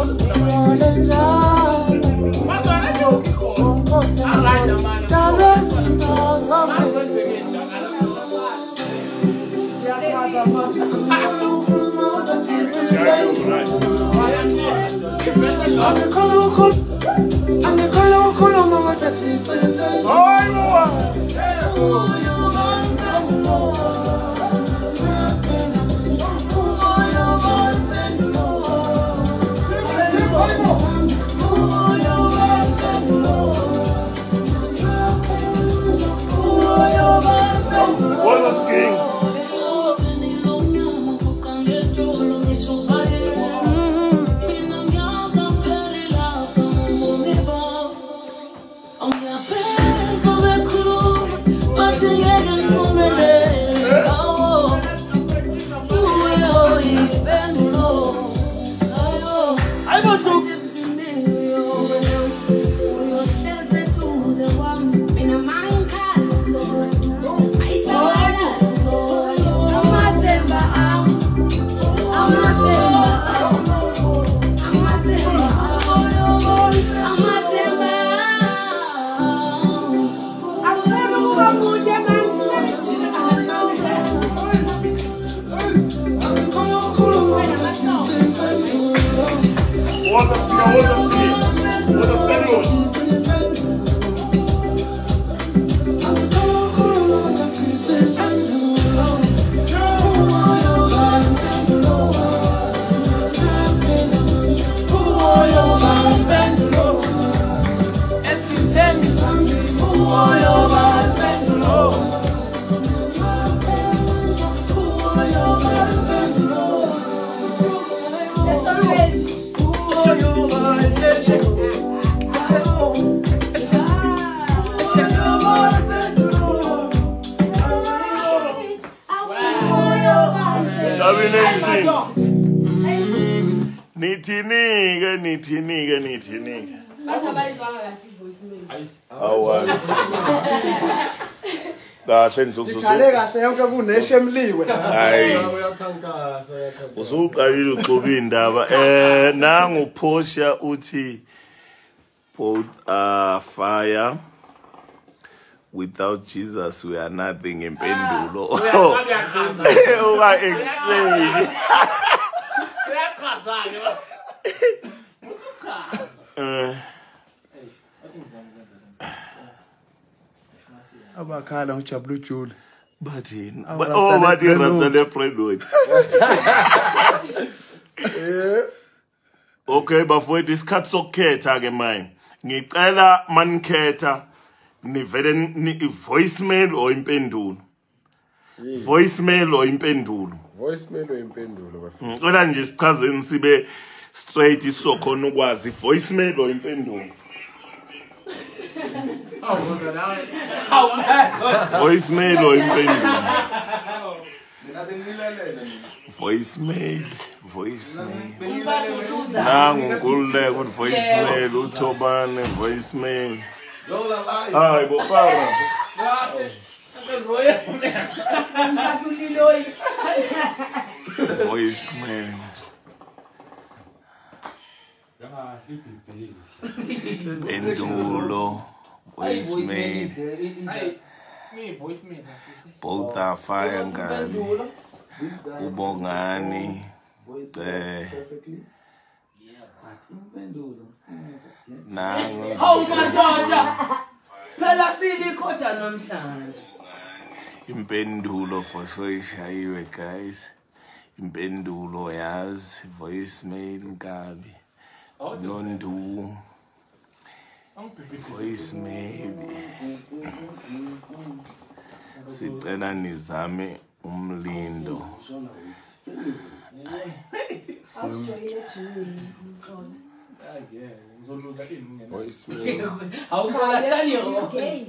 Nithinika. Awu. Kahle Ngithale kahle yonke kuneshemliwe. Hayi. Usuqalile uxoba indaba. Nangu Portia uthi both are fire. Without Jesus we are nothing impendulo. Uka explain. Abakhala ngijabula ujule. Bathini? Oh, bathi rasta le friend. Okay, bafowethu isikhathi sokukhetha ke manje. Ngicela manikhetha nivele ni voicemail or impendulo. Voicemail or impendulo. Voicemail or impendulo bafowethu. Ngicela nje sichazeni sibe straight isokhona ukwazi voicemail or impendulo. Voicemail or impendulo. Voicemail. Nangu kulle ku voicemail uthobane voicemail. Hayi bopara. Voicemail. Pendulo. Voicemail. Both are fire ngani. Ubongani. Nangu. Oh my God. Phela silikhoda namhlanje. Impendulo for soyishayiwe guys. Impendulo yazi voicemail ngabi. Nondu. Voicemail. Sicela nizame umlindo. Voicemail. How can I tell you?